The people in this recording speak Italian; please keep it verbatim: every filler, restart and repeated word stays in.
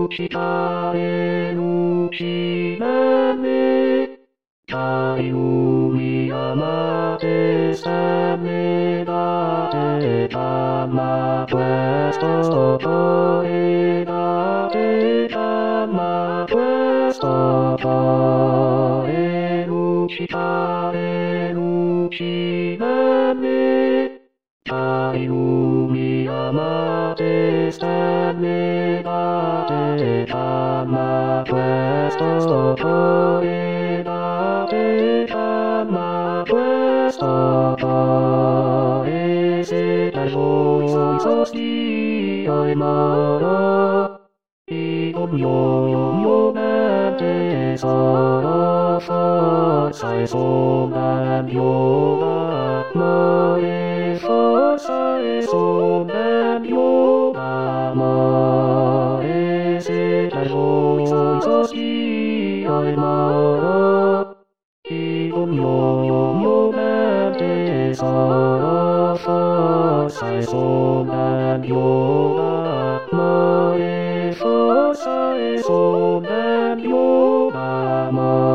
lucidare lucidame, dai lumi amate se ne date damma questo cuore, date damma questo cuore, lucidare lucidame, dai lumi amate se ne date damma questo cuore, date damma questo cuore, se dal gioioso stia e mara, ed ognuno mio mente tesoro, forza e sola mio amore, forza e sola mio amore, se dal gioioso stia e mara, ed ognuno mio mente tesoro, forza e sola mio amore, forza e sola mio amore.